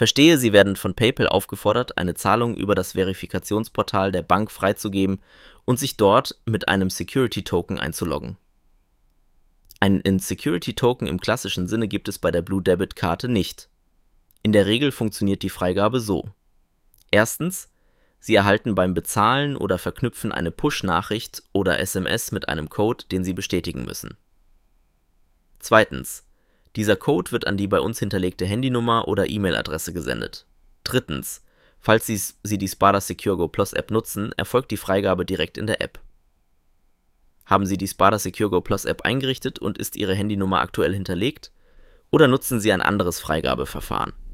Verstehe, Sie werden von PayPal aufgefordert, eine Zahlung über das Verifikationsportal der Bank freizugeben und sich dort mit einem Security-Token einzuloggen. Einen Security-Token im klassischen Sinne gibt es bei der Blue Debit-Karte nicht. In der Regel funktioniert die Freigabe so. Erstens, Sie erhalten beim Bezahlen oder Verknüpfen eine Push-Nachricht oder SMS mit einem Code, den Sie bestätigen müssen. Zweitens, dieser Code wird an die bei uns hinterlegte Handynummer oder E-Mail-Adresse gesendet. Drittens, falls Sie die Spada Secure Go Plus App nutzen, erfolgt die Freigabe direkt in der App. Haben Sie die Spada Secure Go Plus App eingerichtet und ist Ihre Handynummer aktuell hinterlegt? Oder nutzen Sie ein anderes Freigabeverfahren?